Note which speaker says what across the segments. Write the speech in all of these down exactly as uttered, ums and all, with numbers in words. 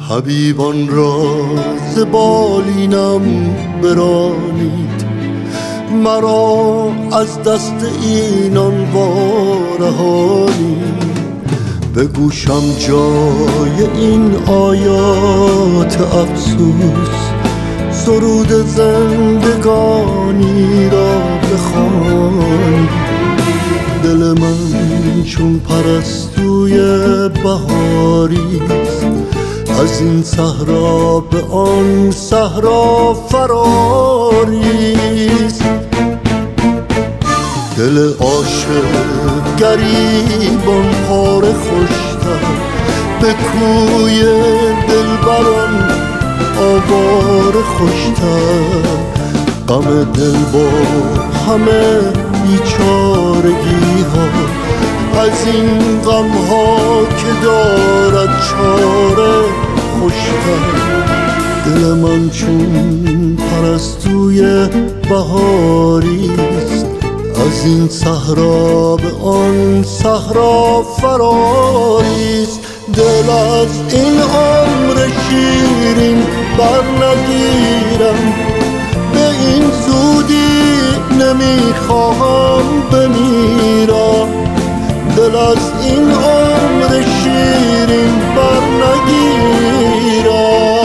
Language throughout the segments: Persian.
Speaker 1: حبیبان را ز بالینم برانید، مرا از دست اینان وارهانید. به گوشم جای این آیات افسوس، سرود زندگانی را بخوانید. دل من چون پرستوی بهاریست، از این صحرا به آن صحرا فراریست. دل عاشق گریبان پاره خوشتر، به کوی دلبران آواره خوشتر. غم دل با همه بیچارگی ها، از این غم ها که دارد چاره خوشتر. دل من چون پرستوی بهاریست، از این صحرا به آن صحرا فراریست. دل از این عمر شیرین بر نگیرم، به این زودی نمیخواهم بمیرم. دل از این عمر شیرین بر نگیرم.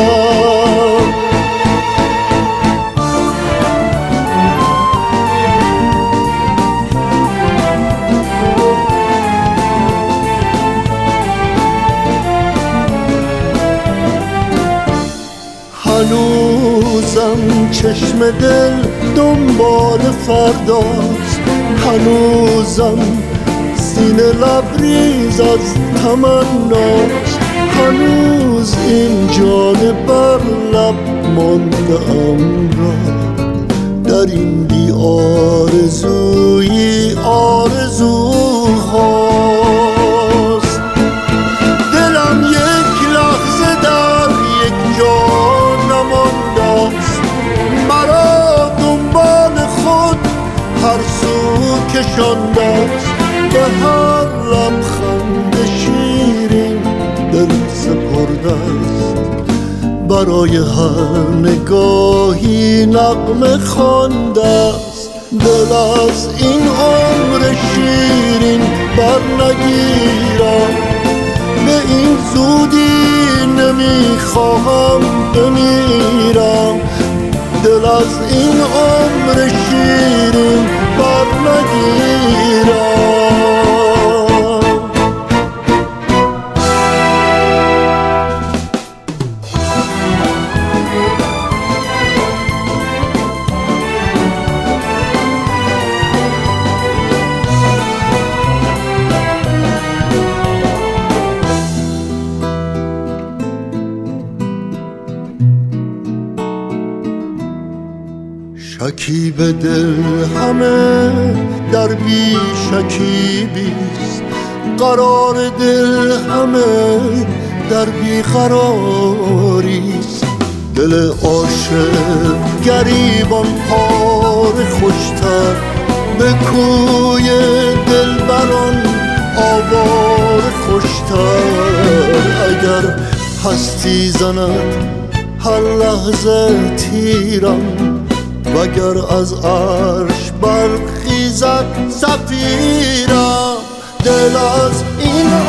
Speaker 1: هنوزم چشم دل دنبال فرداست، هنوزم سینه لبریز از تمناست. هنوز این جان بر لب مانده ام را، در این بی آرزویی آرزوهاست. دلم یک لحظه در یک جا نماندست، مرا دنبال خود هر سو کشاندست. به هر لبخند شیرین دل سپردست، برای هر نگاهی نغمه خواندست. دل از این عمر شیرین بر نگیرم، به این زودی نمیخواهم بمیرم. دل از این عمر شیرین بر نگیرم. شکیب دل همه در بی شکیبیست، قرار دل همه در بی قراریست. دل عاشق گریبان پاره خوشتر، به کوی دلبران آواره خوشتر. اگر هستی زند هر لحظه تیرم، وگر از عرش برخیزد صفیرم. دل از این